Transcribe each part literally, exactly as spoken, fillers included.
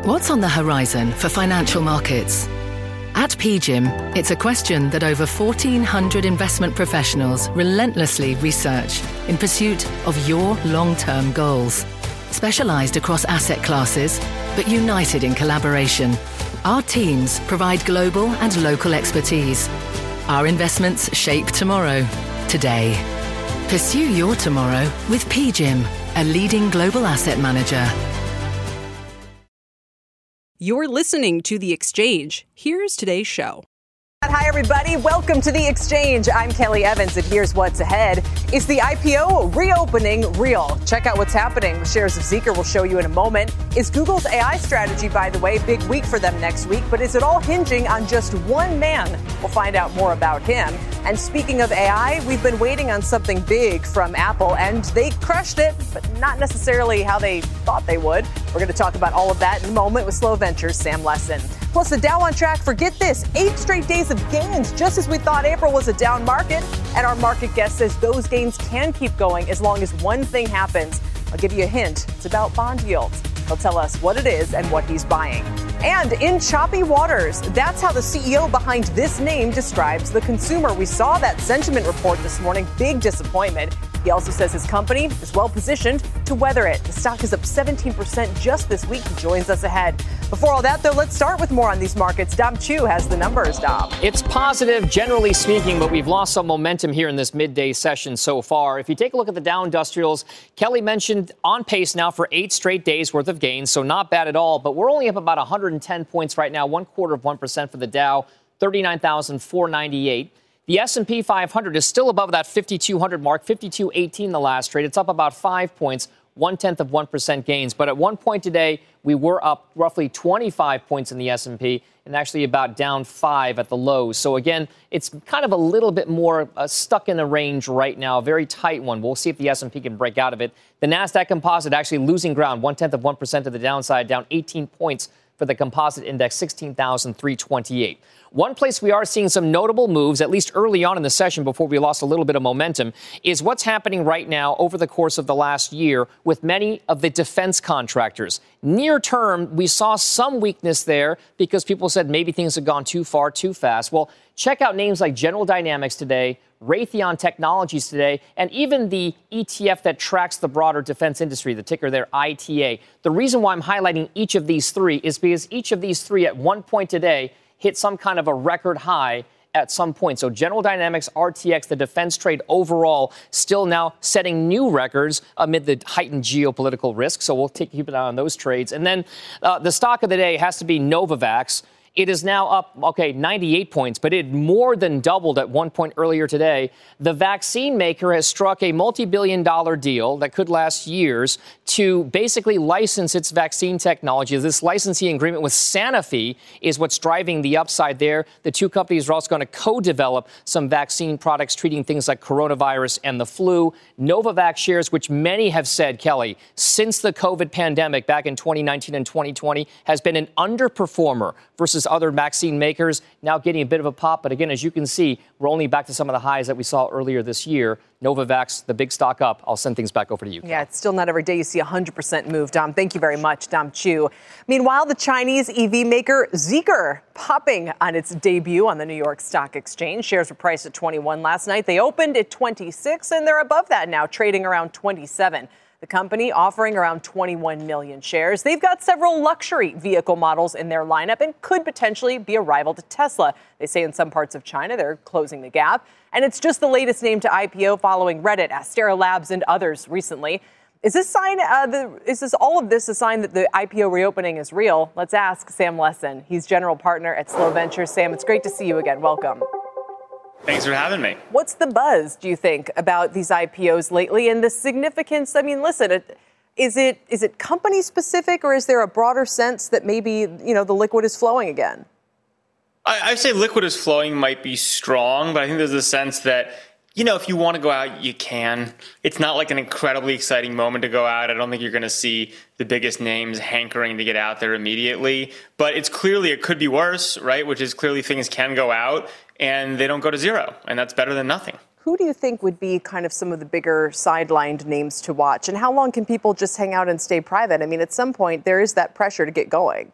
What's on the horizon for financial markets? At P G I M, it's a question that over fourteen hundred investment professionals relentlessly research in pursuit of your long-term goals. Specialized across asset classes, but united in collaboration, our teams provide global and local expertise. Our investments shape tomorrow, today. Pursue your tomorrow with P G I M, a leading global asset manager. You're listening to The Exchange. Here's today's show. Hi, everybody. Welcome to The Exchange. I'm Kelly Evans, and here's what's ahead. Is the I P O reopening real? Check out what's happening with shares of Zeekr. We'll show you in a moment. Is Google's A I strategy, by the way, big week for them next week, but is it all hinging on just one man? We'll find out more about him. And speaking of A I, we've been waiting on something big from Apple, and they crushed it, but not necessarily how they thought they would. We're going to talk about all of that in a moment with Slow Ventures' Sam Lessin. Plus, the Dow on track for, get this, eight straight days of gains, just as we thought April was a down market. And our market guest says those gains can keep going as long as one thing happens. I'll give you a hint. It's about bond yields. He'll tell us what it is and what he's buying. And in choppy waters, that's how the C E O behind this name describes the consumer. We saw that sentiment report this morning. Big disappointment. He also says his company is well positioned to weather it. The stock is up seventeen percent just this week. He joins us ahead. Before all that, though, let's start with more on these markets. Dom Chu has the numbers, Dom. It's positive, generally speaking, but we've lost some momentum here in this midday session so far. If you take a look at the Dow Industrials, Kelly mentioned on pace now for eight straight days worth of gains, so not bad at all. But we're only up about one hundred ten points right now, one quarter of one percent for the Dow, thirty-nine thousand four hundred ninety-eight. The S and P five hundred is still above that fifty-two hundred mark, fifty-two eighteen the last trade. It's up about five points, one-tenth of one percent gains. But at one point today, we were up roughly twenty-five points in the S and P and actually about down five at the lows. So, again, it's kind of a little bit more uh, stuck in the range right now, a very tight one. We'll see if the S and P can break out of it. The NASDAQ composite actually losing ground, one-tenth of one percent to the downside, down eighteen points for the composite index, sixteen thousand three hundred twenty-eight. One place we are seeing some notable moves, at least early on in the session before we lost a little bit of momentum, is what's happening right now over the course of the last year with many of the defense contractors. Near term, we saw some weakness there because people said maybe things had gone too far, too fast. Well, check out names like General Dynamics today, Raytheon Technologies today, and even the E T F that tracks the broader defense industry, the ticker there, I T A. The reason why I'm highlighting each of these three is because each of these three at one point today hit some kind of a record high at some point. So General Dynamics, R T X, the defense trade overall, still now setting new records amid the heightened geopolitical risk. So we'll take, keep an eye on those trades. And then uh, the stock of the day has to be Novavax. It is now up, okay, ninety-eight points, but it more than doubled at one point earlier today. The vaccine maker has struck a multi-billion dollar deal that could last years to basically license its vaccine technology. This licensing agreement with Sanofi is what's driving the upside there. The two companies are also going to co-develop some vaccine products treating things like coronavirus and the flu. Novavax shares, which many have said, Kelly, since the COVID pandemic back in twenty nineteen and twenty twenty, has been an underperformer versus other vaccine makers, now getting a bit of a pop. But again, as you can see, we're only back to some of the highs that we saw earlier this year. Novavax, the big stock up. I'll send things back over to you. Yeah, it's still not every day you see a one hundred percent move, Dom. Thank you very much, Dom Chu. Meanwhile, the Chinese E V maker Zeekr popping on its debut on the New York Stock Exchange. Shares were priced at twenty-one last night. They opened at twenty-six, and they're above that now, trading around twenty-seven. The company offering around twenty-one million shares. They've got several luxury vehicle models in their lineup and could potentially be a rival to Tesla. They say in some parts of China they're closing the gap. And it's just the latest name to I P O following Reddit, Astera Labs, and others recently. Is this sign? Uh, the, is this all of this a sign that the I P O reopening is real? Let's ask Sam Lessin. He's general partner at Slow Ventures. Sam, it's great to see you again. Welcome. Thanks for having me. What's the buzz, do you think, about these I P Os lately and the significance? I mean, listen, it, is it is it company specific, or is there a broader sense that maybe, you know, the liquid is flowing again? I, I say liquid is flowing might be strong, but I think there's a sense that, you know, if you want to go out, you can. It's not like an incredibly exciting moment to go out. I don't think you're going to see the biggest names hankering to get out there immediately. But it's clearly, it could be worse, right? Which is clearly things can go out and they don't go to zero. And that's better than nothing. who do you think would be kind of some of the bigger sidelined names to watch? And how long can people just hang out and stay private? I mean, at some point, there is that pressure to get going.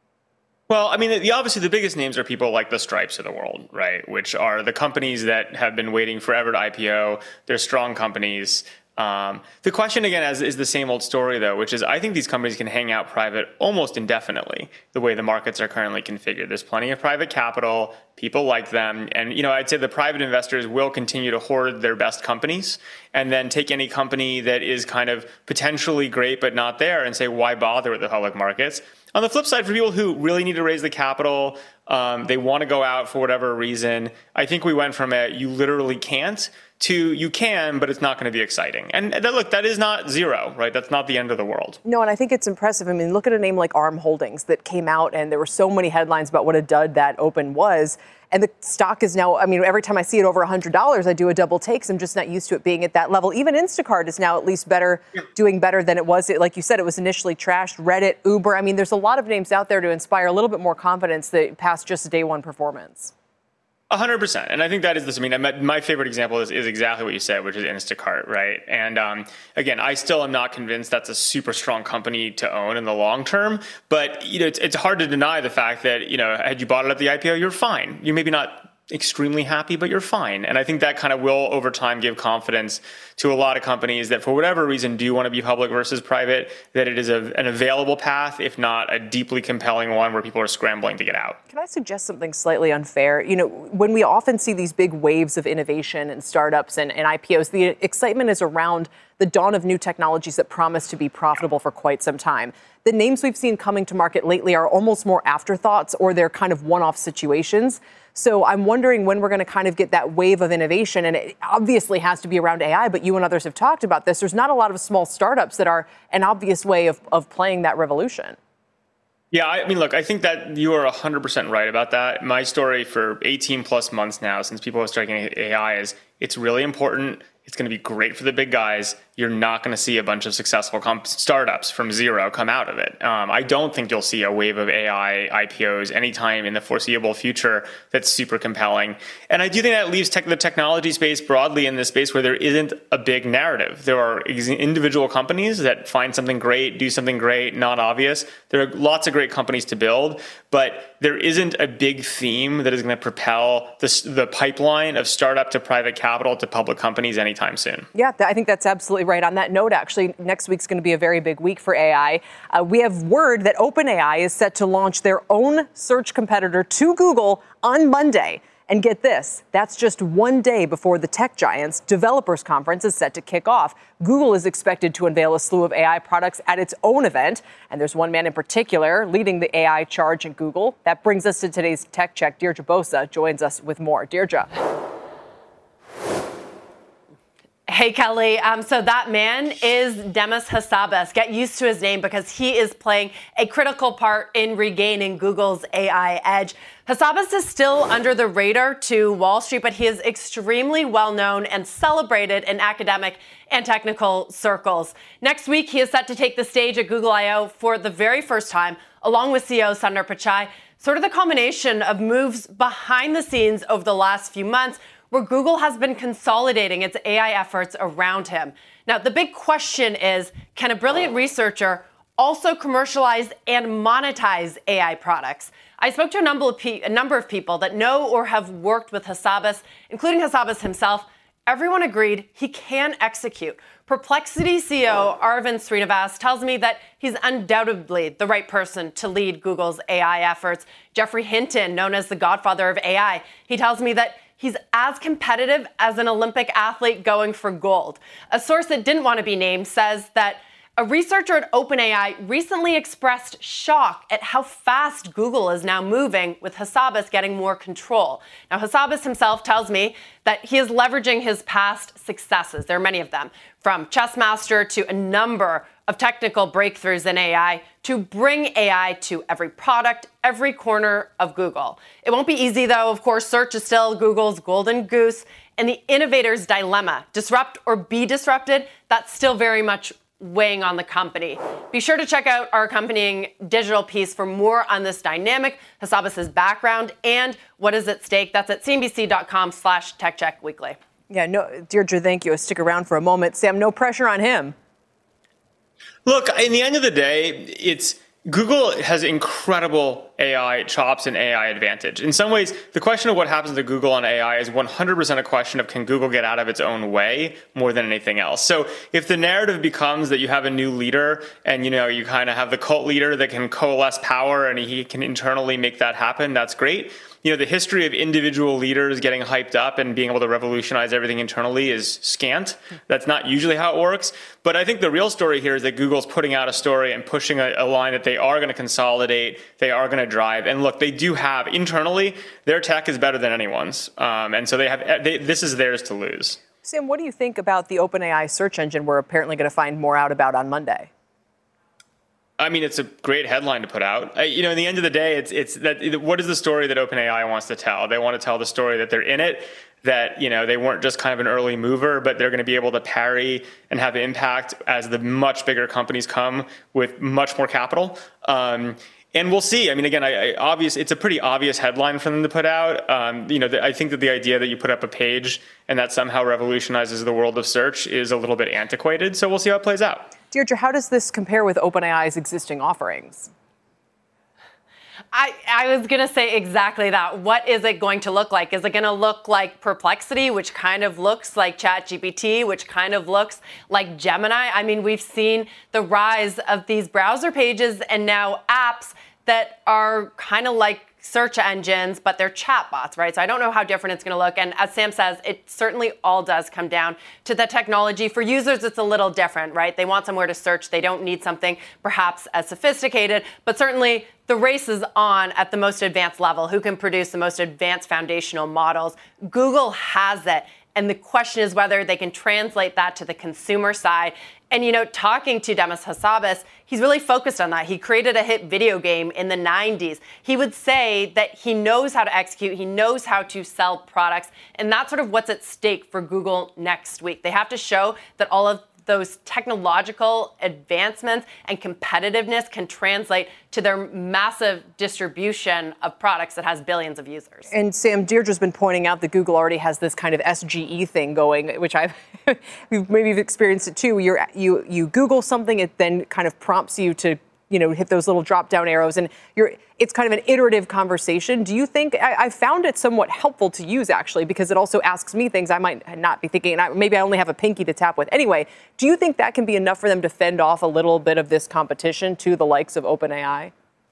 Well, I mean, the, obviously the biggest names are people like the Stripes of the world, right? Which are the companies that have been waiting forever to I P O. They're strong companies. Um, the question, again, is, is the same old story, though, which is I think these companies can hang out private almost indefinitely, the way the markets are currently configured. There's plenty of private capital. People like them. And, you know, I'd say the private investors will continue to hoard their best companies and then take any company that is kind of potentially great but not there and say, why bother with the public markets? On the flip side, for people who really need to raise the capital, um, they want to go out for whatever reason, I think we went from a you literally can't to you can, but it's not going to be exciting. And that, look, that is not zero, right? That's not the end of the world. No, and I think it's impressive. I mean, look at a name like Arm Holdings that came out, and there were so many headlines about what a dud that open was. And the stock is now, I mean, every time I see it over one hundred dollars, I do a double take. So I'm just not used to it being at that level. Even Instacart is now at least better, yeah. doing better than it was. Like you said, it was initially trashed. Reddit, Uber. I mean, there's a lot of names out there to inspire a little bit more confidence that past just day one performance. A hundred percent. And I think that is this. I mean, my favorite example is, is exactly what you said, which is Instacart, right? And um, again, I still am not convinced that's a super strong company to own in the long term. But, you know, it's, it's hard to deny the fact that, you know, had you bought it at the I P O, you're fine. You're maybe not extremely happy, but you're fine. And I think that kind of will over time give confidence to a lot of companies that for whatever reason do want to be public versus private, that it is a, an available path, if not a deeply compelling one where people are scrambling to get out. Can I suggest something slightly unfair? You know, when we often see these big waves of innovation and startups and, and I P Os, the excitement is around the dawn of new technologies that promise to be profitable for quite some time. The names we've seen coming to market lately are almost more afterthoughts, or they're kind of one-off situations. So I'm wondering when we're going to kind of get that wave of innovation, and it obviously has to be around A I, but you and others have talked about this. There's not a lot of small startups that are an obvious way of, of playing that revolution. Yeah, I mean, look, I think that you are one hundred percent right about that. My story for eighteen plus months now, since people have started getting A I, is it's really important. It's going to be great for the big guys. You're not going to see a bunch of successful comp- startups from zero come out of it. Um, I don't think you'll see a wave of A I I P Os anytime in the foreseeable future that's super compelling. And I do think that leaves tech- the technology space broadly in this space where there isn't a big narrative. There are ex- individual companies that find something great, do something great, not obvious. There are lots of great companies to build, but there isn't a big theme that is going to propel the, the pipeline of startup to private capital to public companies anytime soon. Yeah, I think that's absolutely right. On that note, actually, next week's going to be a very big week for A I. Uh, we have word that OpenAI is set to launch their own search competitor to Google on Monday. And get this, that's just one day before the tech giants' developers conference is set to kick off. Google is expected to unveil a slew of A I products at its own event. And there's one man in particular leading the A I charge at Google. That brings us to today's Tech Check. Deirdre Bosa joins us with more. Deirdre. Hey, Kelly. Um, so that man is Demis Hassabis. Get used to his name because he is playing a critical part in regaining Google's A I edge. Hassabis is still under the radar to Wall Street, but he is extremely well known and celebrated in academic and technical circles. Next week, he is set to take the stage at Google I O for the very first time, along with C E O Sundar Pichai. Sort of the combination of moves behind the scenes over the last few months, where Google has been consolidating its A I efforts around him. Now, the big question is, can a brilliant researcher also commercialize and monetize A I products? I spoke to a number of, pe- a number of people that know or have worked with Hassabis, including Hassabis himself. Everyone agreed he can execute. Perplexity C E O Arvind Srinivas tells me that he's undoubtedly the right person to lead Google's A I efforts. Geoffrey Hinton, known as the godfather of A I, he tells me that he's as competitive as an Olympic athlete going for gold. A source that didn't want to be named says that a researcher at OpenAI recently expressed shock at how fast Google is now moving, with Hassabis getting more control. Now, Hassabis himself tells me that he is leveraging his past successes. There are many of them, from Chessmaster to a number of technical breakthroughs in A I, to bring A I to every product, every corner of Google. It won't be easy, though. Of course, search is still Google's golden goose, and the innovator's dilemma, disrupt or be disrupted, that's still very much weighing on the company. Be sure to check out our accompanying digital piece for more on this dynamic, Hassabis' background, and what is at stake. That's at C N B C dot com slash Tech Check Weekly. Yeah, no, Deirdre, thank you. Stick around for a moment. Sam, no pressure on him. Look, in the end of the day, it's Google has incredible A I chops and A I advantage. In some ways, the question of what happens to Google on A I is one hundred percent a question of can Google get out of its own way more than anything else. So if the narrative becomes that you have a new leader and, you know, you kind of have the cult leader that can coalesce power and he can internally make that happen, that's great. You know, the history of individual leaders getting hyped up and being able to revolutionize everything internally is scant. That's not usually how it works. But I think the real story here is that Google's putting out a story and pushing a, a line that they are going to consolidate, they are going to drive. And look, they do have, internally, their tech is better than anyone's. Um, and so they have, they, this is theirs to lose. Sam, what do you think about the OpenAI search engine we're apparently going to find more out about on Monday? I mean, it's a great headline to put out. Uh, you know, in the end of the day, it's it's that what is the story that OpenAI wants to tell? They want to tell the story that they're in it, that, you know, they weren't just kind of an early mover, but they're going to be able to parry and have impact as the much bigger companies come with much more capital. Um, and we'll see. I mean, again, I, I obvious. It's a pretty obvious headline for them to put out. Um, you know, the, I think that the idea that you put up a page and that somehow revolutionizes the world of search is a little bit antiquated. So we'll see how it plays out. Deirdre, how does this compare with OpenAI's existing offerings? I, I was going to say exactly that. What is it going to look like? Is it going to look like Perplexity, which kind of looks like ChatGPT, which kind of looks like Gemini? I mean, we've seen the rise of these browser pages and now apps that are kind of like search engines, but they're chatbots, right? So I don't know how different it's going to look. And as Sam says, it certainly all does come down to the technology. For users, it's a little different, right? They want somewhere to search. They don't need something perhaps as sophisticated, but certainly the race is on at the most advanced level. Who can produce the most advanced foundational models? Google has it. And the question is whether they can translate that to the consumer side. And, you know, talking to Demis Hassabis, he's really focused on that. He created a hit video game in the nineties. He would say that he knows how to execute. He knows how to sell products. And that's sort of what's at stake for Google next week. They have to show that all of those technological advancements and competitiveness can translate to their massive distribution of products that has billions of users. And Sam, Deirdre's been pointing out that Google already has this kind of S G E thing going, which I've we've maybe you've experienced it too. You're, you you Google something, it then kind of prompts you to, you know, hit those little drop down arrows, and you're it's kind of an iterative conversation. Do you think I, I found it somewhat helpful to use, actually, because it also asks me things I might not be thinking, and I, maybe I only have a pinky to tap with. Anyway, do you think that can be enough for them to fend off a little bit of this competition to the likes of OpenAI?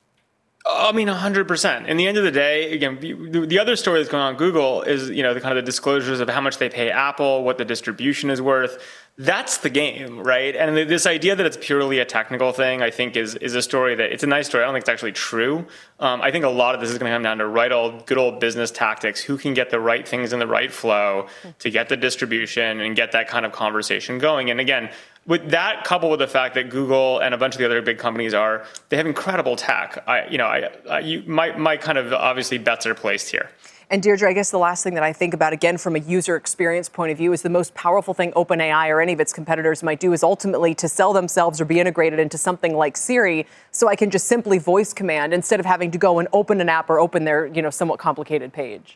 I mean, one hundred percent. In the end of the day, again, the, the other story that's going on at Google is, you know, the kind of the disclosures of how much they pay Apple, what the distribution is worth. That's the game, right? And this idea that it's purely a technical thing, I think, is is a story that it's a nice story. I don't think it's actually true. Um, I think a lot of this is going to come down to right old, good old business tactics. Who can get the right things in the right flow to get the distribution and get that kind of conversation going? And again, with that, coupled with the fact that Google and a bunch of the other big companies are, they have incredible tech. I, you know, I, I you, my my kind of obviously bets are placed here. And Deirdre, I guess the last thing that I think about, again, from a user experience point of view, is the most powerful thing OpenAI or any of its competitors might do is ultimately to sell themselves or be integrated into something like Siri, so I can just simply voice command instead of having to go and open an app or open their, you know, somewhat complicated page.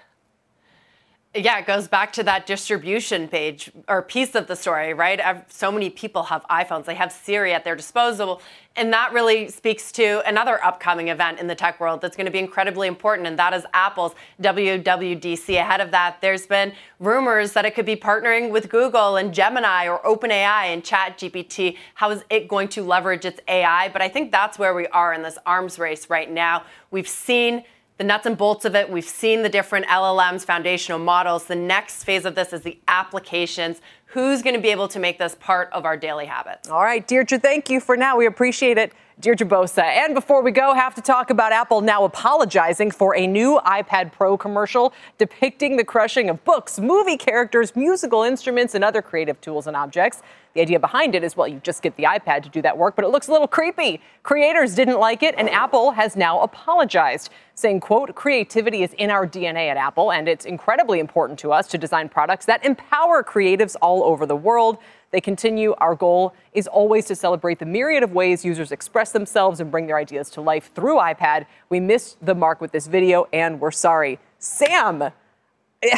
Yeah, it goes back to that distribution page or piece of the story, right? So many people have iPhones. They have Siri at their disposal. And that really speaks to another upcoming event in the tech world that's going to be incredibly important, and that is Apple's W W D C. Ahead of that, there's been rumors that it could be partnering with Google and Gemini or OpenAI and ChatGPT. How is it going to leverage its A I? But I think that's where we are in this arms race right now. We've seen the nuts and bolts of it. We've seen the different L L Ms, foundational models. The next phase of this is the applications. Who's going to be able to make this part of our daily habits? All right, Deirdre, thank you for now. We appreciate it. Deirdre Bosa. And before we go, have to talk about Apple now apologizing for a new iPad Pro commercial depicting the crushing of books, movie characters, musical instruments, and other creative tools and objects. The idea behind it is, well, you just get the iPad to do that work, but it looks a little creepy. Creators didn't like it, and Apple has now apologized, saying, quote, creativity is in our D N A at Apple, and it's incredibly important to us to design products that empower creatives all over the world. They continue, our goal is always to celebrate the myriad of ways users express themselves and bring their ideas to life through iPad. We missed the mark with this video, and we're sorry. Sam,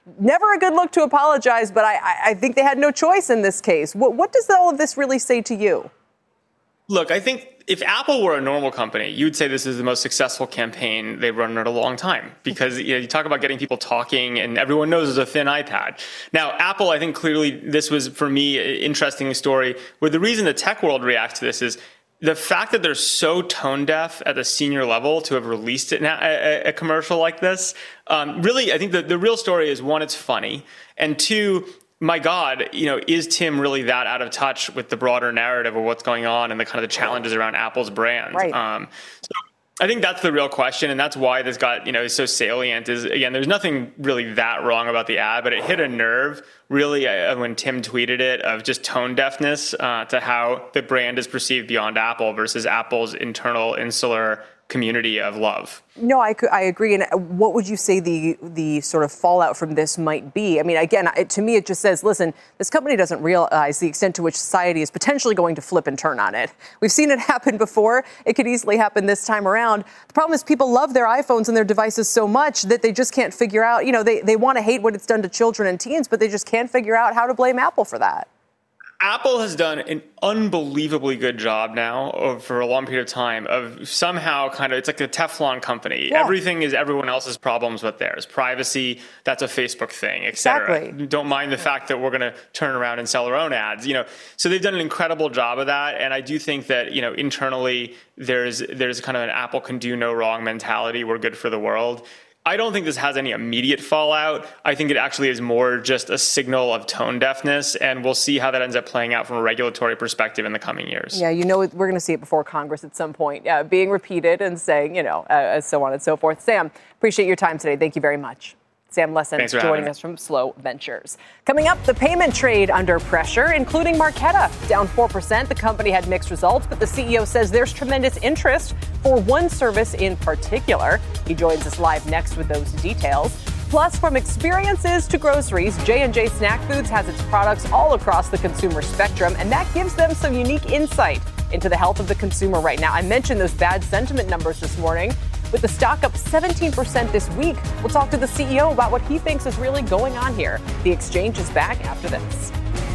never a good look to apologize, but I, I think they had no choice in this case. What, what does all of this really say to you? Look, I think if Apple were a normal company, you'd say this is the most successful campaign they've run in a long time, because you know, you talk about getting people talking and everyone knows it's a thin iPad. Now, Apple, I think clearly this was, for me, an interesting story where the reason the tech world reacts to this is the fact that they're so tone deaf at the senior level to have released it now, a, a commercial like this. Um, really, I think the, the real story is, one, it's funny, and two, my God, you know, is Tim really that out of touch with the broader narrative of what's going on and the kind of the challenges around Apple's brand? Right. Um, so I think that's the real question, and that's why this got, you know, is so salient. Is, again, there's nothing really that wrong about the ad, but it hit a nerve really uh, when Tim tweeted it, of just tone deafness uh, to how the brand is perceived beyond Apple versus Apple's internal insular community of love. No, I, I agree. And what would you say the the sort of fallout from this might be? I mean, again, it, to me, it just says, listen, this company doesn't realize the extent to which society is potentially going to flip and turn on it. We've seen it happen before. It could easily happen this time around. The problem is people love their iPhones and their devices so much that they just can't figure out, you know, they, they want to hate what it's done to children and teens, but they just can't figure out how to blame Apple for that. Apple has done an unbelievably good job now of, for a long period of time of somehow kind of, it's like a Teflon company. Yeah. Everything is everyone else's problems but theirs. Privacy, that's a Facebook thing, et cetera. Exactly. Don't mind the fact that we're going to turn around and sell our own ads. You know, so they've done an incredible job of that. And I do think that, you know, internally there's there's kind of an Apple can do no wrong mentality. We're good for the world. I don't think this has any immediate fallout. I think it actually is more just a signal of tone deafness, and we'll see how that ends up playing out from a regulatory perspective in the coming years. Yeah, you know, we're going to see it before Congress at some point, uh, being repeated and saying, you know, uh, so on and so forth. Sam, appreciate your time today. Thank you very much. Sam Lessin joining us from Slow Ventures. Coming up, the payment trade under pressure, including Marqeta, down four percent. The company had mixed results, but the C E O says there's tremendous interest for one service in particular. He joins us live next with those details. Plus, from experiences to groceries, J and J Snack Foods has its products all across the consumer spectrum, and that gives them some unique insight into the health of the consumer right now. I mentioned those bad sentiment numbers this morning. With the stock up seventeen percent this week, we'll talk to the C E O about what he thinks is really going on here. The Exchange is back after this.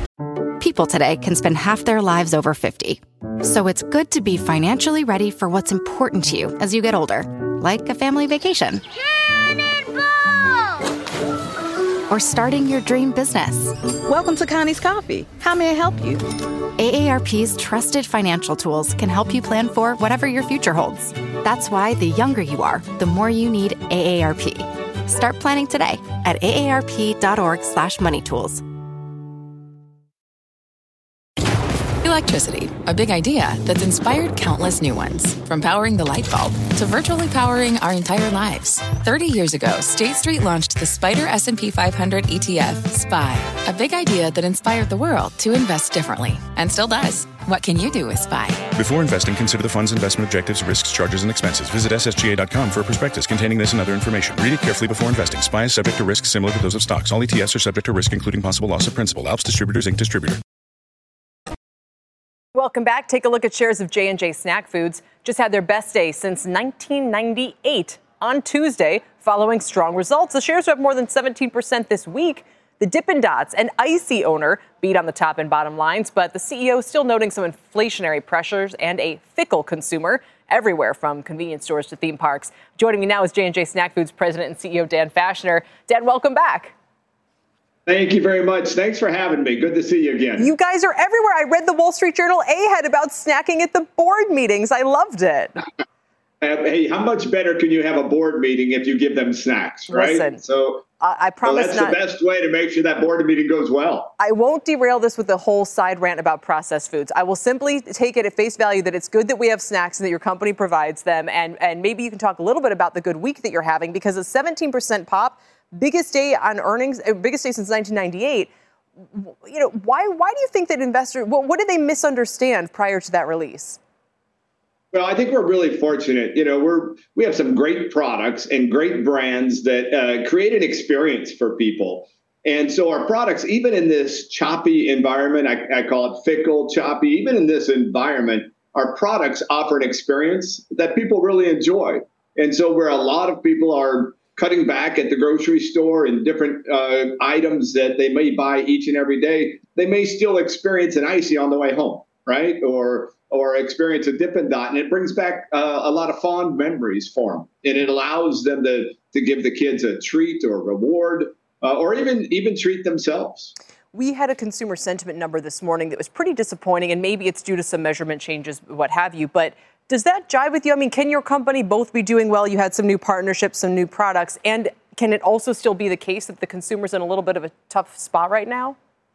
People today can spend half their lives over fifty. So it's good to be financially ready for what's important to you as you get older, like a family vacation. Or starting your dream business. Welcome to Connie's Coffee. How may I help you? A A R P's trusted financial tools can help you plan for whatever your future holds. That's why the younger you are, the more you need A A R P. Start planning today at aarp.org slash money tools. Electricity, a big idea that's inspired countless new ones. From powering the light bulb to virtually powering our entire lives. thirty years ago, State Street launched the Spider S and P five hundred E T F, S P Y, a big idea that inspired the world to invest differently, and still does. What can you do with S P Y? Before investing, consider the fund's investment objectives, risks, charges, and expenses. Visit S S G A dot com for a prospectus containing this and other information. Read it carefully before investing. S P Y is subject to risks similar to those of stocks. All E T Fs are subject to risk, including possible loss of principal. Alps Distributors, Incorporated. Distributor. Welcome back. Take a look at shares of J and J Snack Foods. Just had their best day since nineteen ninety-eight on Tuesday, following strong results. The shares are up more than seventeen percent this week. The Dippin' Dots and Icy owner beat on the top and bottom lines, but the C E O is still noting some inflationary pressures and a fickle consumer everywhere from convenience stores to theme parks. Joining me now is J and J Snack Foods President and C E O Dan Fachner. Dan, welcome back. Thank you very much. Thanks for having me. Good to see you again. You guys are everywhere. I read the Wall Street Journal A-head about snacking at the board meetings. I loved it. Hey, how much better can you have a board meeting if you give them snacks, right? Listen, so I, I promise so that's not, the best way to make sure that board meeting goes well. I won't derail this with a whole side rant about processed foods. I will simply take it at face value that it's good that we have snacks and that your company provides them. And, and maybe you can talk a little bit about the good week that you're having, because a seventeen percent pop, biggest day on earnings, biggest day since nineteen ninety-eight. You know, why why do you think that investors, what, what did they misunderstand prior to that release? Well, I think we're really fortunate. You know, we're we have some great products and great brands that uh, create an experience for people. And so our products, even in this choppy environment, I, I call it fickle, choppy, even in this environment, our products offer an experience that people really enjoy. And so where a lot of people are cutting back at the grocery store and different uh, items that they may buy each and every day, they may still experience an icy on the way home, right? Or or experience a Dippin' Dot, and it brings back uh, a lot of fond memories for them, and it allows them to to give the kids a treat or a reward, uh, or even even treat themselves. We had a consumer sentiment number this morning that was pretty disappointing, and maybe it's due to some measurement changes, what have you, but does that jive with you? I mean, can your company both be doing well? You had some new partnerships, some new products, and can it also still be the case that the consumer's in a little bit of a tough spot right now?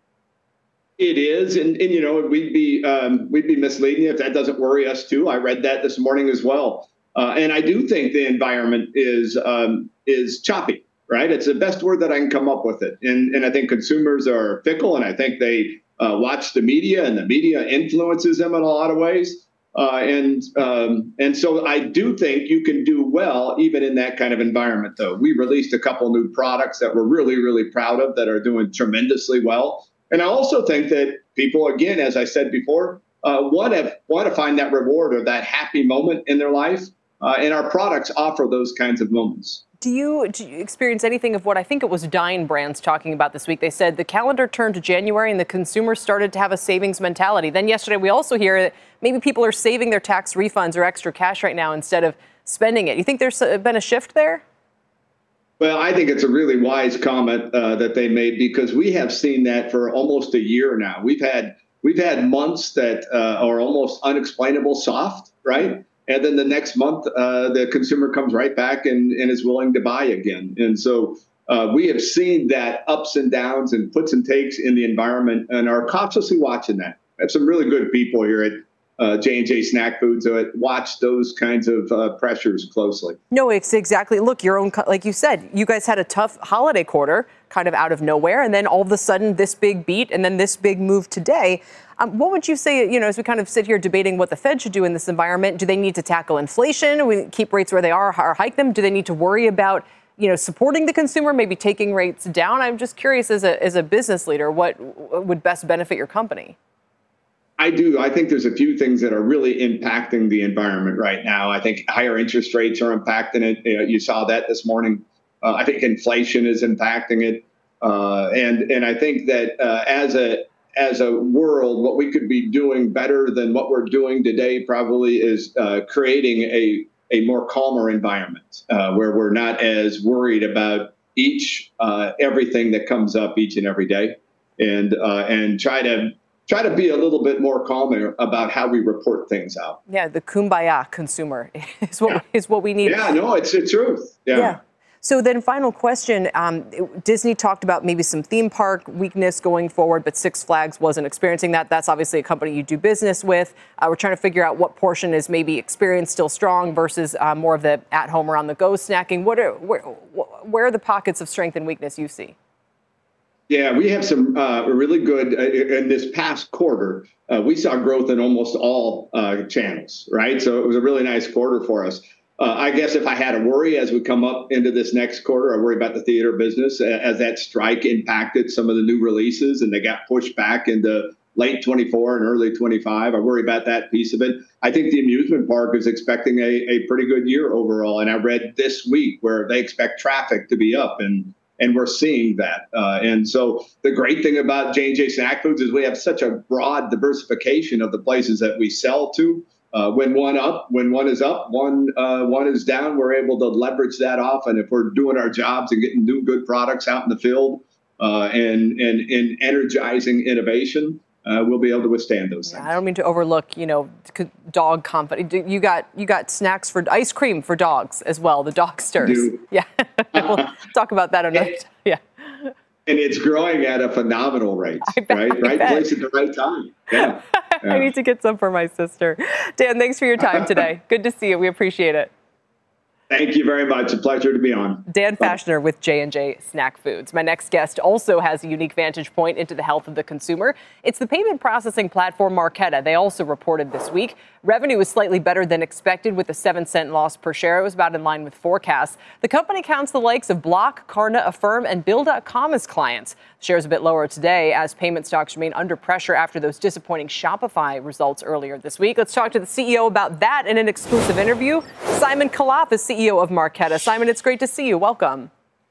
It is, and, and you know, we'd be um, we'd be misleading you if that doesn't worry us too. I read that this morning as well, uh, and I do think the environment is um, is choppy. Right, it's the best word that I can come up with it, and and I think consumers are fickle, and I think they uh, watch the media, and the media influences them in a lot of ways. Uh, and um, and so I do think you can do well even in that kind of environment, though. We released a couple new products that we're really, really proud of that are doing tremendously well. And I also think that people, again, as I said before, uh, want to want to find that reward or that happy moment in their life. Uh, and our products offer those kinds of moments. Do you, do you experience anything of what I think it was Dine Brands talking about this week? They said the calendar turned to January and the consumers started to have a savings mentality. Then yesterday we also hear that maybe people are saving their tax refunds or extra cash right now instead of spending it. You think there's been a shift there? Well, I think it's a really wise comment uh, that they made, because we have seen that for almost a year now. We've had we've had months that uh, are almost unexplainable soft, right? And then the next month, uh, the consumer comes right back and, and is willing to buy again. And so uh, we have seen that ups and downs and puts and takes in the environment and are cautiously watching that. I have some really good people here at uh, J and J Snack Foods that watch those kinds of uh, pressures closely. No, it's exactly. Look, your own, like you said, you guys had a tough holiday quarter kind of out of nowhere. And then all of a sudden this big beat and then this big move today. Um, what would you say, you know, as we kind of sit here debating what the Fed should do in this environment? Do they need to tackle inflation? We keep rates where they are or hike them? Do they need to worry about, you know, supporting the consumer, maybe taking rates down? I'm just curious, as a as a business leader, what would best benefit your company? I do. I think there's a few things that are really impacting the environment right now. I think higher interest rates are impacting it. You know, you saw that this morning. Uh, I think inflation is impacting it. Uh, and and I think that uh, as a as a world, what we could be doing better than what we're doing today probably is uh, creating a, a more calmer environment uh, where we're not as worried about each uh, everything that comes up each and every day, and uh, and try to try to be a little bit more calm about how we report things out. Yeah, the kumbaya consumer is what yeah. is what we need. Yeah, no, it's the truth. Yeah. yeah. So then final question, um, Disney talked about maybe some theme park weakness going forward, but Six Flags wasn't experiencing that. That's obviously a company you do business with. Uh, we're trying to figure out what portion is maybe experience still strong versus uh, more of the at-home or on-the-go snacking. What are, where, where are the pockets of strength and weakness you see? Yeah, we have some uh, really good, uh, in this past quarter, uh, we saw growth in almost all uh, channels, right? So it was a really nice quarter for us. Uh, I guess if I had a worry as we come up into this next quarter, I worry about the theater business as that strike impacted some of the new releases and they got pushed back into late twenty-four and early twenty-five. I worry about that piece of it. I think the amusement park is expecting a, a pretty good year overall. And I read this week where they expect traffic to be up, and and we're seeing that. Uh, and so the great thing about J and J Snack Foods is we have such a broad diversification of the places that we sell to. Uh, when one up, when one is up, one uh, one is down, we're able to leverage that off. And if we're doing our jobs and getting new good products out in the field uh, and, and and energizing innovation, uh, we'll be able to withstand those things. Yeah, I don't mean to overlook, you know, dog company. You got you got snacks for ice cream for dogs as well. The Dogsters. Do. Yeah, we'll talk about that another time. Yeah. And it's growing at a phenomenal rate, bet, right? Right place at the right time. Yeah. yeah. I need to get some for my sister. Dan, thanks for your time today. Good to see you. We appreciate it. Thank you very much. A pleasure to be on. Dan Fashner with J and J Snack Foods. My next guest also has a unique vantage point into the health of the consumer. It's the payment processing platform Marqeta. They also reported this week. Revenue was slightly better than expected with a seven cent loss per share. It was about in line with forecasts. The company counts the likes of Block, Klarna, Affirm, and Bill dot com as clients. Shares a bit lower today as payment stocks remain under pressure after those disappointing Shopify results earlier this week. Let's talk to the C E O about that in an exclusive interview. Simon Khalaf is C E O of Marqeta. Simon, it's great to see you. Welcome.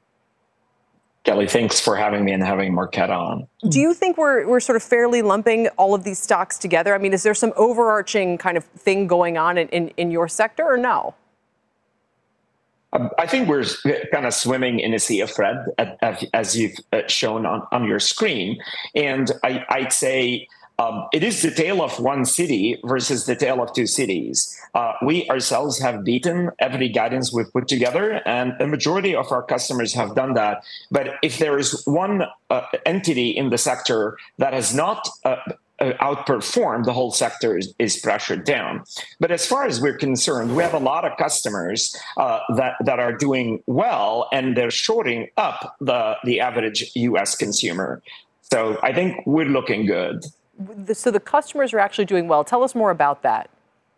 Kelly, thanks for having me and having Marqeta on. Do you think we're we're sort of fairly lumping all of these stocks together? I mean, is there some overarching kind of thing going on in, in, in your sector or no? Um, I think we're kind of swimming in a sea of red, as you've shown on, on your screen. And I, I'd say Um, it is the tale of one city versus the tale of two cities. Uh, we ourselves have beaten every guidance we've put together, and the majority of our customers have done that. But if there is one uh, entity in the sector that has not uh, outperformed, the whole sector is, is pressured down. But as far as we're concerned, we have a lot of customers uh, that, that are doing well, and they're shorting up the, the average U S consumer. So I think we're looking good. So the customers are actually doing well. Tell us more about that.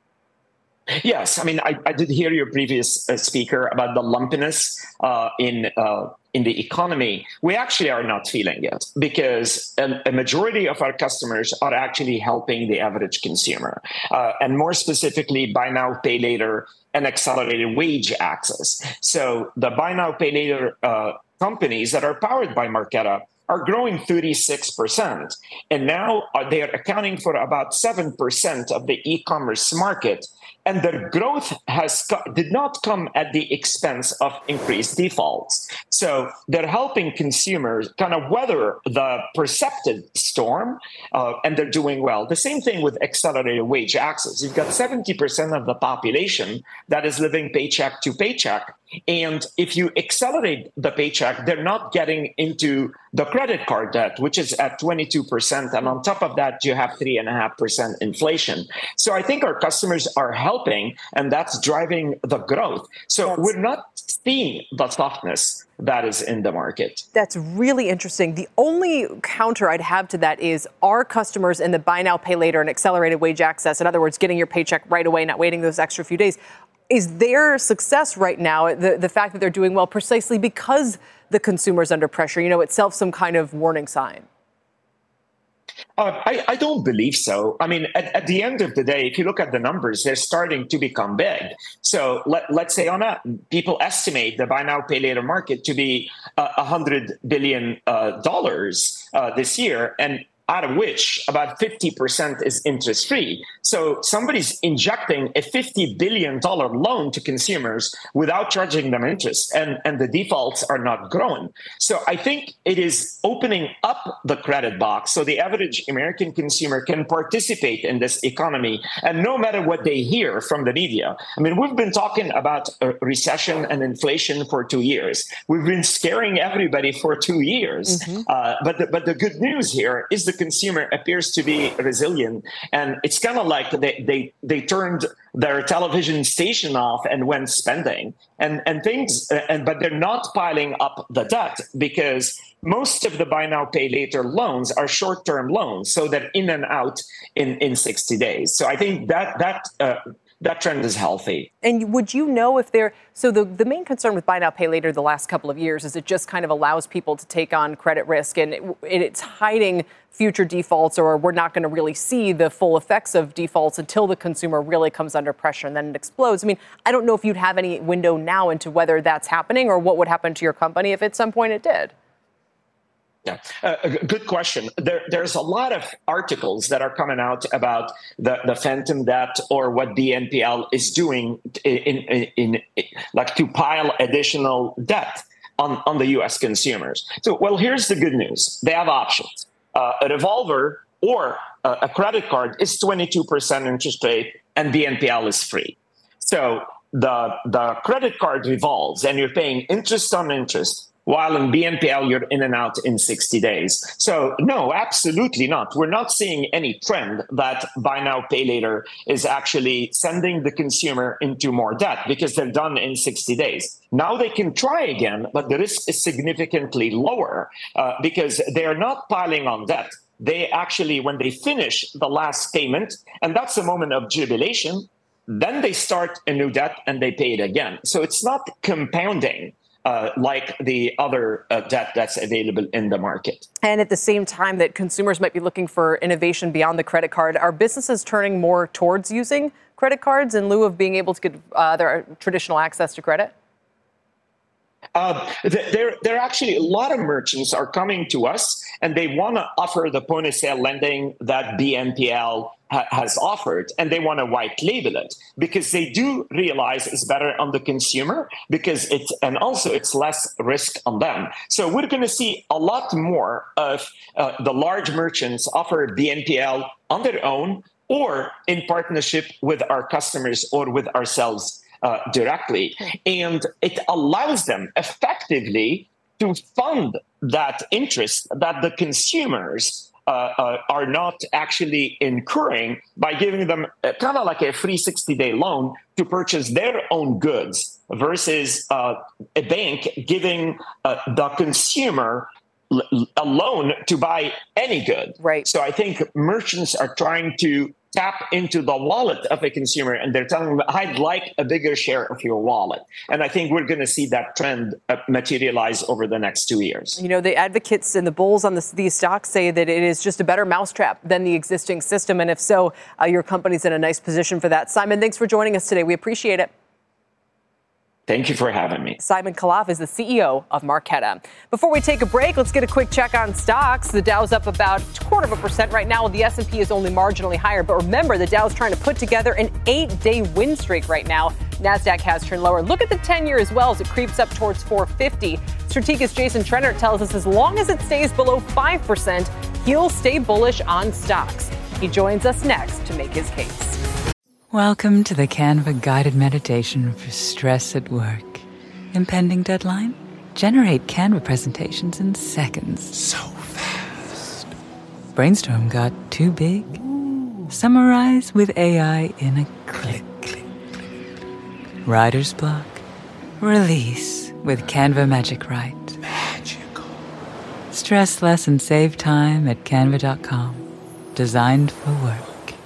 Yes, I mean, I, I did hear your previous uh, speaker about the lumpiness uh, in uh, in the economy. We actually are not feeling it because a, a majority of our customers are actually helping the average consumer, uh, and more specifically, buy now, pay later, and accelerated wage access. So the buy now, pay later uh, companies that are powered by Marqeta are growing thirty-six percent. And now they are accounting for about seven percent of the e-commerce market. And their growth has did not come at the expense of increased defaults. So they're helping consumers kind of weather the perceptive storm, uh, and they're doing well. The same thing with accelerated wage access. You've got seventy percent of the population that is living paycheck to paycheck. And if you accelerate the paycheck, they're not getting into the credit card debt, which is at twenty-two percent. And on top of that, you have three point five percent inflation. So I think our customers are helping, and that's driving the growth. So that's, we're not seeing the softness that is in the market. That's really interesting. The only counter I'd have to that is, are customers in the buy now, pay later and accelerated wage access, in other words, getting your paycheck right away, not waiting those extra few days, is their success right now, the, the fact that they're doing well precisely because the consumer's under pressure, you know, itself some kind of warning sign? Uh, I, I don't believe so. I mean, at, at the end of the day, if you look at the numbers, they're starting to become big. So let, let's say on that, people estimate the buy now, pay later market to be uh, one hundred billion dollars uh, uh, this year, and out of which about fifty percent is interest-free. So somebody's injecting a fifty billion dollars loan to consumers without charging them interest, and, and the defaults are not growing. So I think it is opening up the credit box so the average American consumer can participate in this economy, and no matter what they hear from the media. I mean, we've been talking about a recession and inflation for two years. We've been scaring everybody for two years. Mm-hmm. Uh, but, the, but the good news here is the consumer appears to be resilient, and it's kind of like they, they they turned their television station off and went spending and and things, and but they're not piling up the debt because most of the buy now pay later loans are short-term loans, so they're in and out in in sixty days. So I think that that uh, that trend is healthy. And would you know if they're, so the, the main concern with buy now, pay later the last couple of years is it just kind of allows people to take on credit risk, and it, it's hiding future defaults, or we're not going to really see the full effects of defaults until the consumer really comes under pressure and then it explodes. I mean, I don't know if you'd have any window now into whether that's happening or what would happen to your company if at some point it did. Yeah, uh, good question. There, there's a lot of articles that are coming out about the, the phantom debt or what B N P L is doing in, in, in, in like to pile additional debt on, on the U S consumers. So, well, here's the good news. They have options. Uh, a revolver or a, a credit card is twenty-two percent interest rate, and B N P L is free. So the, the credit card revolves and you're paying interest on interest, while in B N P L, you're in and out in sixty days. So no, absolutely not. We're not seeing any trend that buy now, pay later is actually sending the consumer into more debt because they're done in sixty days. Now they can try again, but the risk is significantly lower uh, because they are not piling on debt. they actually, when they finish the last payment, and that's a moment of jubilation, then they start a new debt and they pay it again. So it's not compounding uh, like the other uh, debt that's available in the market. And at the same time that consumers might be looking for innovation beyond the credit card, are businesses turning more towards using credit cards in lieu of being able to get uh, their traditional access to credit? Uh, there, there are actually a lot of merchants are coming to us and they want to offer the point of sale lending that B N P L ha- has offered, and they want to white label it because they do realize it's better on the consumer because it's, and also it's less risk on them. So we're going to see a lot more of uh, the large merchants offer B N P L on their own or in partnership with our customers or with ourselves Uh, directly. And it allows them effectively to fund that interest that the consumers uh, uh, are not actually incurring by giving them uh, kind of like a free sixty-day loan to purchase their own goods versus uh, a bank giving uh, the consumer l- a loan to buy any good. Right. So I think merchants are trying to tap into the wallet of a consumer, and they're telling them, I'd like a bigger share of your wallet. And I think we're going to see that trend uh, materialize over the next two years. You know, the advocates and the bulls on this, these stocks say that it is just a better mousetrap than the existing system. And if so, uh, your company's in a nice position for that. Simon, thanks for joining us today. We appreciate it. Thank you for having me. Simon Khalaf is the C E O of Marqeta. Before we take a break, let's get a quick check on stocks. The Dow's up about a quarter of a percent right now. The S and P is only marginally higher. But remember, the Dow's trying to put together an eight-day win streak right now. NASDAQ has turned lower. Look at the ten-year as well as it creeps up towards four fifty. Strategist Jason Trennert tells us as long as it stays below five percent, he'll stay bullish on stocks. He joins us next to make his case. Welcome to the Canva guided meditation for stress at work. Impending deadline? Generate Canva presentations in seconds. So fast. Brainstorm got too big? Ooh. Summarize with A I in a click. click, click. Writer's block? Release with Canva Magic Write. Magical. Stress less and save time at canva dot com. Designed for work.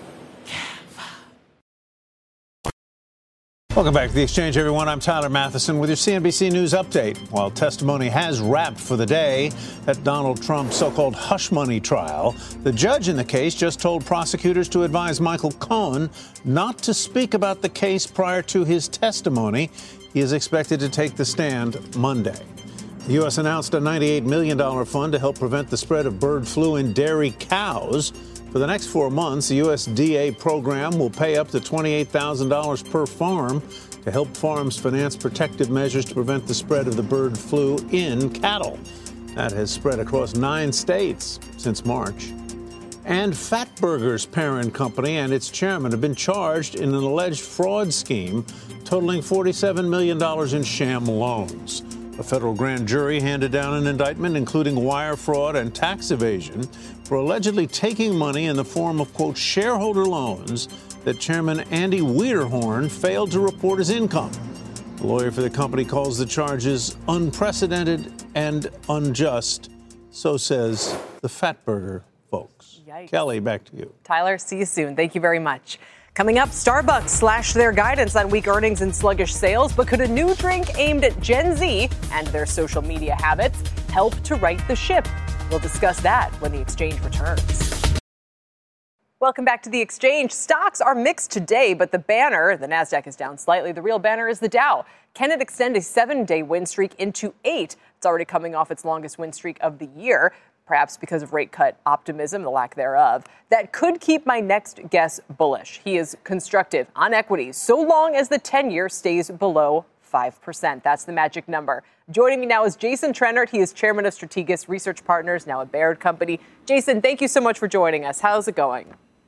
Welcome back to The Exchange, everyone. I'm Tyler Matheson with your C N B C News update. While testimony has wrapped for the day at Donald Trump's so-called hush money trial, the judge in the case just told prosecutors to advise Michael Cohen not to speak about the case prior to his testimony. He is expected to take the stand Monday. The U S announced a ninety-eight million dollars fund to help prevent the spread of bird flu in dairy cows. For the next four months, the U S D A program will pay up to twenty-eight thousand dollars per farm to help farms finance protective measures to prevent the spread of the bird flu in cattle. That has spread across nine states since March. And Fatburger's parent company and its chairman have been charged in an alleged fraud scheme totaling forty-seven million dollars in sham loans. A federal grand jury handed down an indictment including wire fraud and tax evasion for allegedly taking money in the form of, quote, shareholder loans that Chairman Andy Wiederhorn failed to report as income. The lawyer for the company calls the charges unprecedented and unjust. So says the Fatburger folks. Yikes. Kelly, back to you. Tyler, see you soon. Thank you very much. Coming up, Starbucks slashed their guidance on weak earnings and sluggish sales, but could a new drink aimed at Gen Z and their social media habits help to right the ship? We'll discuss that when The Exchange returns. Welcome back to The Exchange. Stocks are mixed today, but the banner, the NASDAQ is down slightly. The real banner is the Dow. Can it extend a seven-day win streak into eight? It's already coming off its longest win streak of the year. Perhaps because of rate cut optimism, the lack thereof, that could keep my next guest bullish. He is constructive on equities so long as the ten-year stays below five percent. That's the magic number. Joining me now is Jason Trennert. He is chairman of Strategist Research Partners, now a Baird company. Jason, thank you so much for joining us. How's it going?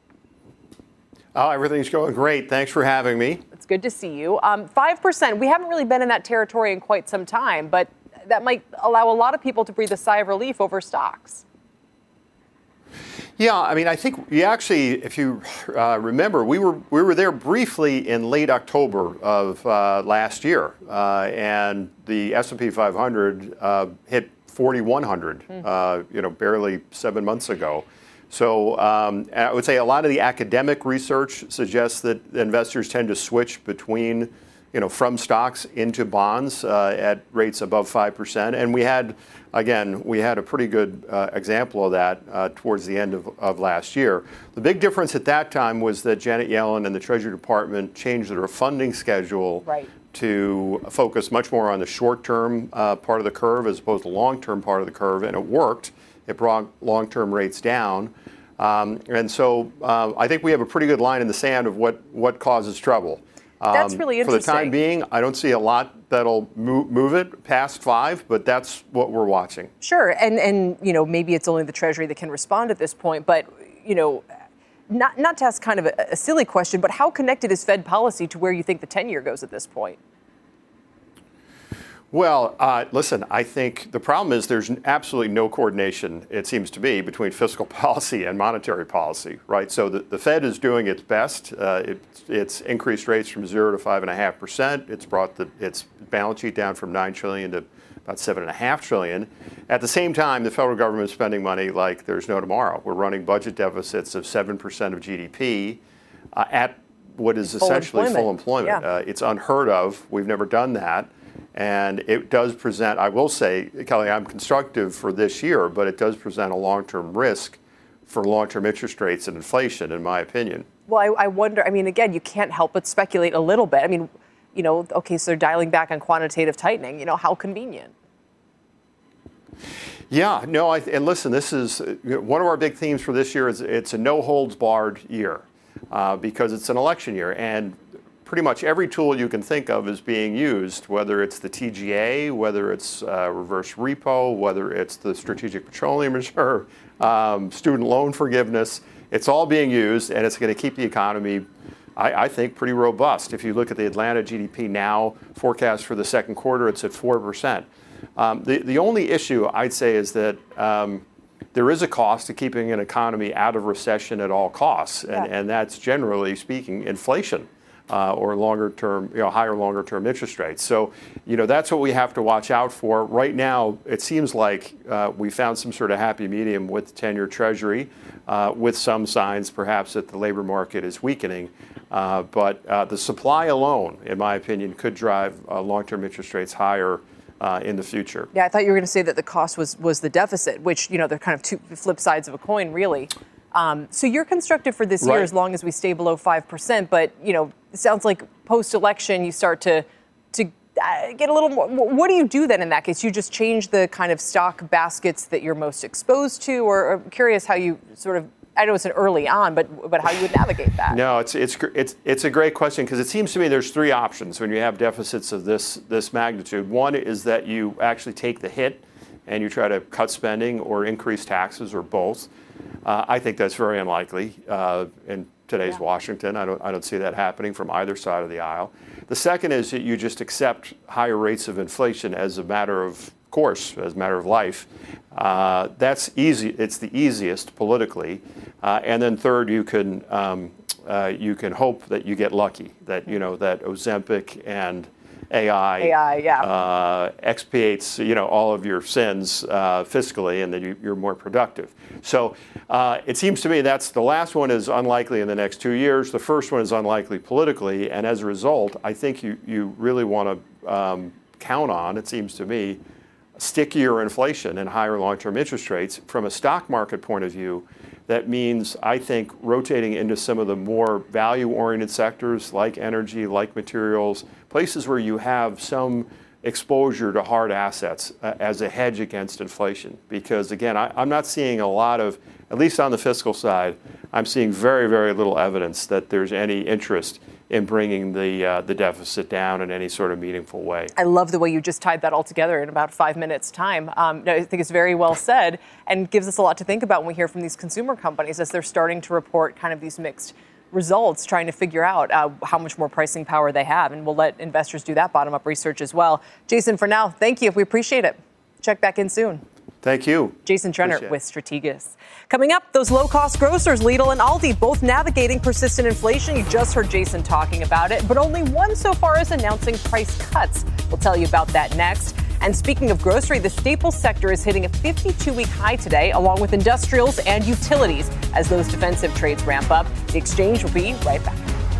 Oh, everything's going great. Thanks for having me. It's good to see you. Um, five percent, we haven't really been in that territory in quite some time, but that might allow a lot of people to breathe a sigh of relief over stocks. Yeah, I mean, I think you actually, if you uh, remember, we were we were there briefly in late October of uh, last year, uh, and the S and P five hundred uh, hit forty-one hundred, mm. uh, you know, barely seven months ago. So um, I would say a lot of the academic research suggests that investors tend to switch between, you know, from stocks into bonds uh, at rates above five percent. And we had, again, we had a pretty good uh, example of that uh, towards the end of, of last year. The big difference at that time was that Janet Yellen and the Treasury Department changed their funding schedule right. to focus much more on the short-term uh, part of the curve as opposed to the long-term part of the curve, and it worked. It brought long-term rates down. Um, and so uh, I think we have a pretty good line in the sand of what, what causes trouble. Um, That's really interesting. For the time being, I don't see a lot that'll move, move it past five, but that's what we're watching. Sure. And, and, you know, maybe it's only the Treasury that can respond at this point. But, you know, not, not to ask kind of a, a silly question, but how connected is Fed policy to where you think the ten-year goes at this point? Well, uh, listen, I think the problem is there's absolutely no coordination, it seems to be, between fiscal policy and monetary policy, right? So the, the Fed is doing its best. Uh, it, it's increased rates from zero to five and a half percent. It's brought the, its balance sheet down from nine trillion to about seven and a half trillion. At the same time, the federal government is spending money like there's no tomorrow. We're running budget deficits of seven percent of G D P uh, at what is full essentially employment. full employment. Yeah. Uh, it's unheard of. We've never done that. And it does present, I will say, Kelly, I'm constructive for this year, but it does present a long-term risk for long-term interest rates and inflation, in my opinion. Well, I, I wonder, I mean, again, you can't help but speculate a little bit. I mean, you know, okay, so they're dialing back on quantitative tightening. You know, how convenient. Yeah, no, I, and listen, this is one of our big themes for this year is it's a no-holds-barred year uh, because it's an election year. And pretty much every tool you can think of is being used, whether it's the T G A, whether it's uh, reverse repo, whether it's the Strategic Petroleum Reserve, um, student loan forgiveness. It's all being used, and it's going to keep the economy, I, I think, pretty robust. If you look at the Atlanta G D P now forecast for the second quarter, it's at four percent. Um, the, the only issue I'd say is that um, there is a cost to keeping an economy out of recession at all costs, and, Yeah. and that's generally speaking inflation. Uh, or longer term, you know, higher longer term interest rates. So, you know, that's what we have to watch out for. Right now, it seems like uh, we found some sort of happy medium with the ten-year Treasury, uh, with some signs perhaps that the labor market is weakening. Uh, but uh, the supply alone, in my opinion, could drive uh, long-term interest rates higher uh, in the future. Yeah, I thought you were going to say that the cost was was the deficit, which, you know, they're kind of two flip sides of a coin, really. Um, so you're constructive for this year Right. as long as we stay below five percent. But, you know, it sounds like post-election you start to to uh, get a little more. What do you do then in that case? You just change the kind of stock baskets that you're most exposed to? Or I'm curious how you sort of, I know it's an early on, but but how you would navigate that. No, it's it's it's it's a great question because it seems to me there's three options when you have deficits of this this magnitude. One is that you actually take the hit and you try to cut spending or increase taxes or both. Uh, I think that's very unlikely uh, in today's Yeah. Washington. I don't I don't see that happening from either side of the aisle. The second is that you just accept higher rates of inflation as a matter of course, as a matter of life. Uh, that's easy. It's the easiest politically. Uh, and then third, you can um, uh, you can hope that you get lucky, that you know that Ozempic and A I, A I, yeah. uh, expiates you know all of your sins uh, fiscally, and that you, you're more productive. So uh, it seems to me that's the last one is unlikely in the next two years. The first one is unlikely politically, and as a result, I think you you really want to um, count on. It seems to me stickier inflation and higher long-term interest rates. From a stock market point of view, that means, I think, rotating into some of the more value-oriented sectors like energy, like materials, places where you have some exposure to hard assets uh, as a hedge against inflation. Because, again, I, I'm not seeing a lot of, at least on the fiscal side, I'm seeing very, very little evidence that there's any interest in bringing the uh, the deficit down in any sort of meaningful way. I love the way you just tied that all together in about five minutes' time. Um, no, I think it's very well said and gives us a lot to think about when we hear from these consumer companies as they're starting to report kind of these mixed results, trying to figure out uh, how much more pricing power they have. And we'll let investors do that bottom-up research as well. Jason, for now, thank you. We appreciate it. Check back in soon. Thank you. Jason Trenner with Strategas. Coming up, those low-cost grocers, Lidl and Aldi, both navigating persistent inflation. You just heard Jason talking about it, but only one so far is announcing price cuts. We'll tell you about that next. And speaking of grocery, the staples sector is hitting a fifty-two-week high today, along with industrials and utilities, as those defensive trades ramp up. The exchange will be right back.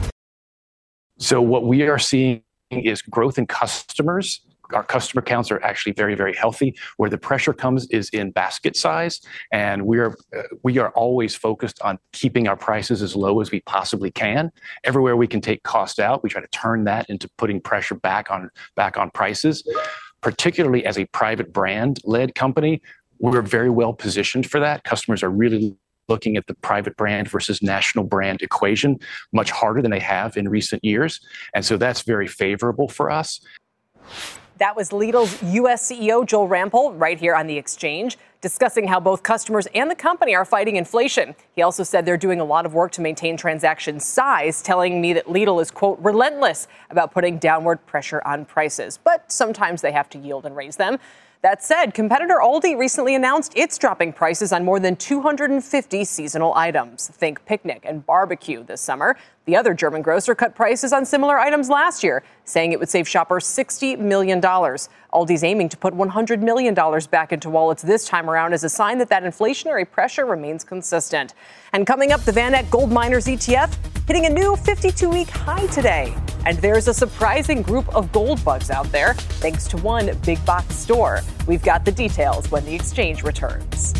So what we are seeing is growth in customers. Our customer counts are actually very, very healthy. Where the pressure comes is in basket size, and we are uh, we are always focused on keeping our prices as low as we possibly can. Everywhere we can take cost out, we try to turn that into putting pressure back on back on prices. Particularly as a private brand-led company, we're very well positioned for that. Customers are really looking at the private brand versus national brand equation much harder than they have in recent years, and so that's very favorable for us. That was Lidl's U S C E O, Joel Rampel, right here on The Exchange, discussing how both customers and the company are fighting inflation. He also said they're doing a lot of work to maintain transaction size, telling me that Lidl is, quote, relentless about putting downward pressure on prices. But sometimes they have to yield and raise them. That said, competitor Aldi recently announced it's dropping prices on more than two hundred fifty seasonal items. Think picnic and barbecue this summer. The other German grocer cut prices on similar items last year, saying it would save shoppers sixty million dollars. Aldi's aiming to put one hundred million dollars back into wallets this time around as a sign that that inflationary pressure remains consistent. And coming up, the VanEck Gold Miners E T F hitting a new fifty-two-week high today. And there's a surprising group of gold bugs out there, thanks to one big box store. We've got the details when the exchange returns.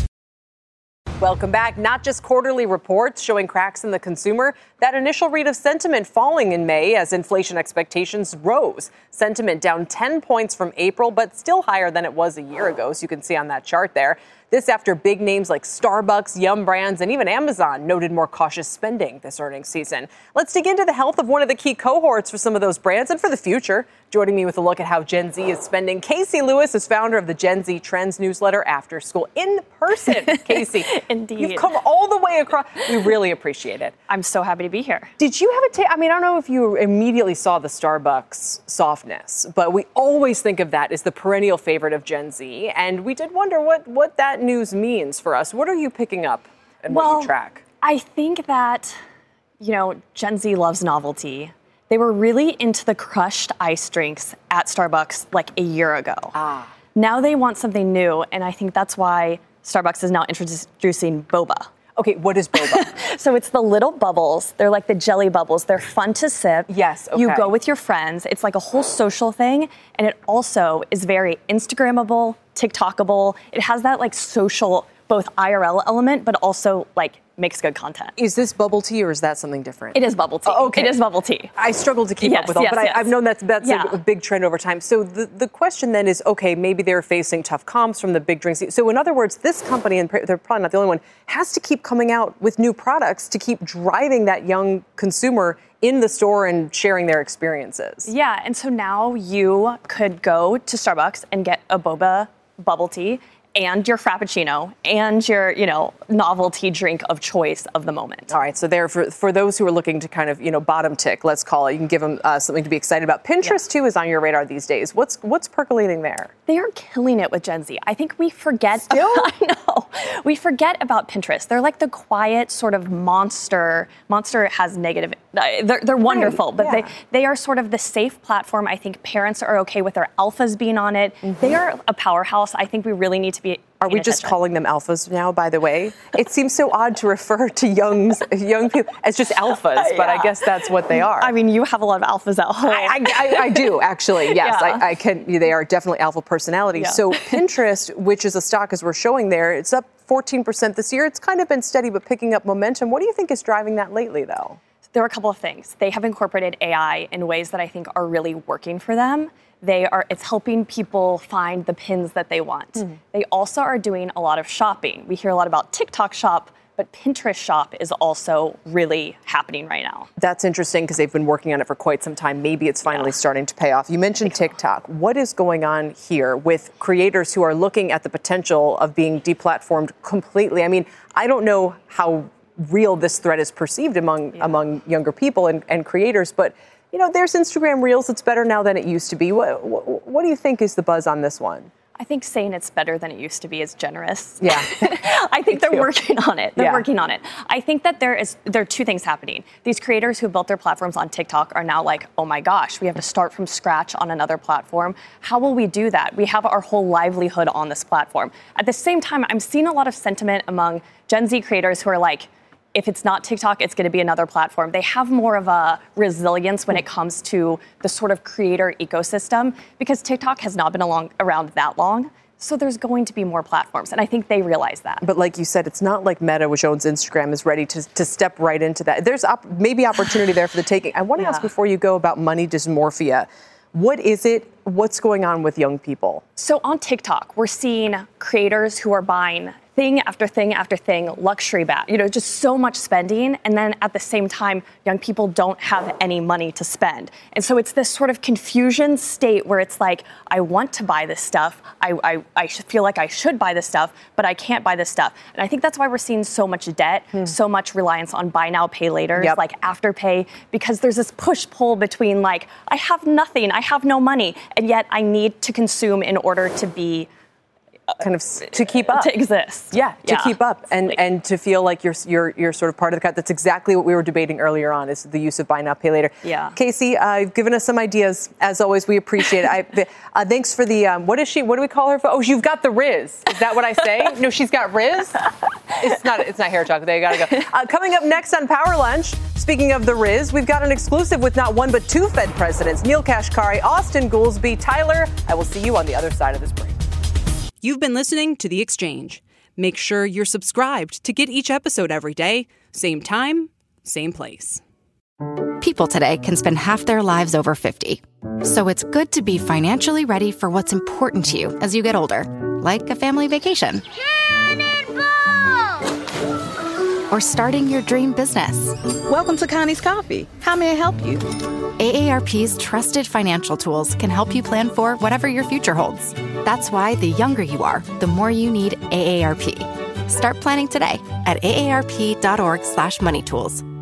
Welcome back. Not just quarterly reports showing cracks in the consumer. That initial read of sentiment falling in May as inflation expectations rose. Sentiment down ten points from April, but still higher than it was a year ago, so you can see on that chart there. This after big names like Starbucks, Yum Brands, and even Amazon noted more cautious spending this earnings season. Let's dig into the health of one of the key cohorts for some of those brands and for the future. Joining me with a look at how Gen Z is spending, Casey Lewis is founder of the Gen Z Trends newsletter After School. In person, Casey. Indeed. You've come all the way across. We really appreciate it. I'm so happy to be here. Did you have a take? I mean, I don't know if you immediately saw the Starbucks softness, but we always think of that as the perennial favorite of Gen Z. And we did wonder what, what that news means for us. What are you picking up and well, what you track? I think that, you know, Gen Z loves novelty. They were really into the crushed ice drinks at Starbucks like a year ago. Ah. Now they want something new, and I think that's why Starbucks is now introducing boba. Okay, what is boba? So it's the little bubbles. They're like the jelly bubbles. They're fun to sip. Yes, okay. You go with your friends. It's like a whole social thing, and it also is very Instagrammable, TikTokable. It has that like social, both I R L element, but also like makes good content. Is this bubble tea or is that something different? It is bubble tea. Oh, okay. It is bubble tea. I struggle to keep yes, up with all, yes, but yes. I, I've known that's, that's yeah. a, a big trend over time. So the, the question then is, okay, maybe they're facing tough comps from the big drinks. So in other words, this company, and they're probably not the only one, has to keep coming out with new products to keep driving that young consumer in the store and sharing their experiences. Yeah, and so now you could go to Starbucks and get a boba bubble tea and your Frappuccino and your, you know, novelty drink of choice of the moment. All right, so there, for, for those who are looking to kind of, you know, bottom tick, let's call it, you can give them uh, something to be excited about. Pinterest, yeah. too, is on your radar these days. What's what's percolating there? They are killing it with Gen Z. I think we forget. Still? I know. We forget about Pinterest. They're like the quiet sort of monster. Monster has negative, they're, they're wonderful, right, but yeah. they, they are sort of the safe platform. I think parents are okay with their alphas being on it. Mm-hmm. They are a powerhouse. I think we really need to be Are we just attention. calling them alphas now, by the way? It seems so odd to refer to young, young people as just alphas, yeah. but I guess that's what they are. I mean, you have a lot of alphas at home. I, I, I do, actually, yes. Yeah. I, I can. They are definitely alpha personalities. Yeah. So Pinterest, which is a stock as we're showing there, it's up fourteen percent this year. It's kind of been steady, but picking up momentum. What do you think is driving that lately, though? There are a couple of things. They have incorporated A I in ways that I think are really working for them. They are, it's helping people find the pins that they want. Mm-hmm. They also are doing a lot of shopping. We hear a lot about TikTok shop, but Pinterest shop is also really happening right now. That's interesting because they've been working on it for quite some time. Maybe it's finally yeah. starting to pay off. You mentioned TikTok. What is going on here with creators who are looking at the potential of being deplatformed completely? I mean, I don't know how real this threat is perceived among yeah. among younger people and, and creators, but you know, there's Instagram Reels. It's better now than it used to be. What, what, what do you think is the buzz on this one? I think saying it's better than it used to be is generous. Yeah. I think they're working on it. They're Yeah. working on it. I think that there is there are two things happening. These creators who built their platforms on TikTok are now like, oh my gosh, we have to start from scratch on another platform. How will we do that? We have our whole livelihood on this platform. At the same time, I'm seeing a lot of sentiment among Gen Z creators who are like, if it's not TikTok, it's going to be another platform. They have more of a resilience when it comes to the sort of creator ecosystem because TikTok has not been along, around that long. So there's going to be more platforms. And I think they realize that. But like you said, it's not like Meta, which owns Instagram, is ready to, to step right into that. There's op- maybe opportunity there for the taking. I want to Yeah. ask before you go about money dysmorphia. What is it? What's going on with young people? So on TikTok, we're seeing creators who are buying thing after thing after thing, luxury bag, you know, just so much spending. And then at the same time, young people don't have any money to spend. And so it's this sort of confusion state where it's like, I want to buy this stuff. I, I, I feel like I should buy this stuff, but I can't buy this stuff. And I think that's why we're seeing so much debt, hmm. so much reliance on buy now, pay later, yep. like Afterpay, because there's this push pull between like, I have nothing, I have no money, and yet I need to consume in order to be kind of to keep up, to exist. Yeah, to yeah. keep up and like, and to feel like you're you're you're sort of part of the cut. That's exactly what we were debating earlier on, is the use of buy now, pay later. Yeah. Casey, uh, you've given us some ideas. As always, we appreciate it. I, uh, thanks for the um, what is she? What do we call her? For? Oh, you've got the Riz. Is that what I say? No, she's got Riz. It's not. It's not hair chocolate. There, you gotta go. Uh, coming up next on Power Lunch. Speaking of the Riz, we've got an exclusive with not one but two Fed presidents: Neil Kashkari, Austin Goolsbee, Tyler. I will see you on the other side of this break. You've been listening to The Exchange. Make sure you're subscribed to get each episode every day, same time, same place. People today can spend half their lives over fifty. So it's good to be financially ready for what's important to you as you get older, like a family vacation. Or starting your dream business. Welcome to Connie's Coffee. How may I help you? A A R P's trusted financial tools can help you plan for whatever your future holds. That's why the younger you are, the more you need A A R P. Start planning today at aarp.org slash money tools.